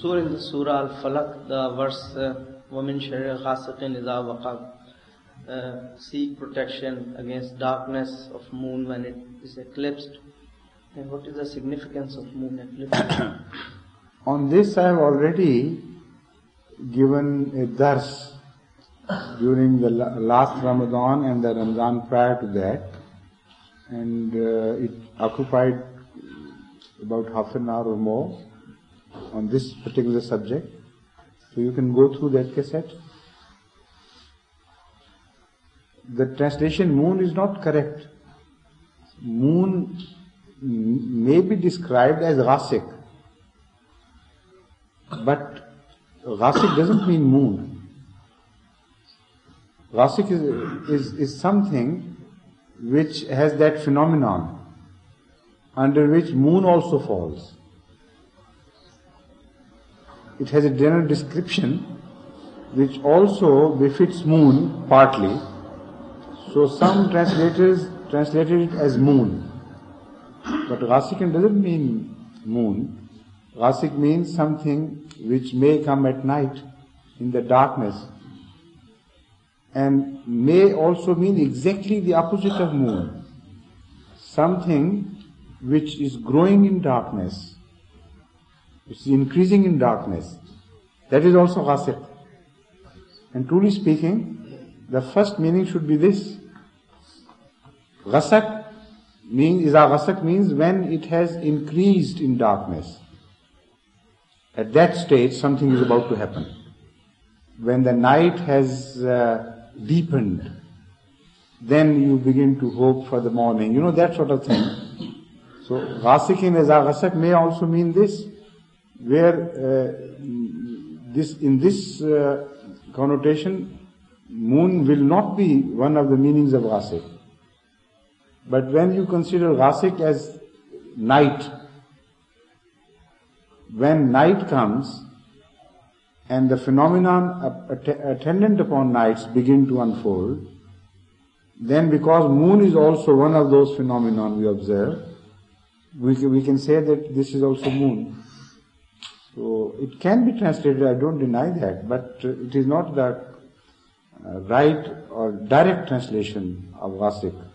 So in the Surah Al-Falaq, the verse وَمِن شَرِّ غَاسِقٍ إِذَا وَقَبَ, seek protection against darkness of moon when it is eclipsed. And what is the significance of moon eclipse? On this I have already given a dars during the last Ramadan and the Ramadan prior to that, and it occupied about half an hour or more on this particular subject. So you can go through that cassette. The translation moon is not correct. Moon may be described as Ghasik, but Ghasik doesn't mean moon. Ghasik is something which has that phenomenon under which moon also falls. It has a general description which also befits moon partly. So some translators translated it as moon. But Ghasikin doesn't mean moon. Ghasik means something which may come at night in the darkness, and may also mean exactly the opposite of moon. Something which is growing in darkness, which is increasing in darkness. That is also Ghasik. And truly speaking, the first meaning should be this. Ghasak means, Iza Ghasak means when it has increased in darkness. At that stage, something is about to happen. When the night has deepened, then you begin to hope for the morning. You know, that sort of thing. So, Ghasikin Iza Ghasak may also mean this, where in this connotation, moon will not be one of the meanings of Ghasik. But when you consider Ghasik as night, when night comes and the phenomenon attendant upon nights begin to unfold, then because moon is also one of those phenomena we observe, we can say that this is also moon. So it can be translated, I don't deny that, but it is not the right or direct translation of Ghasik.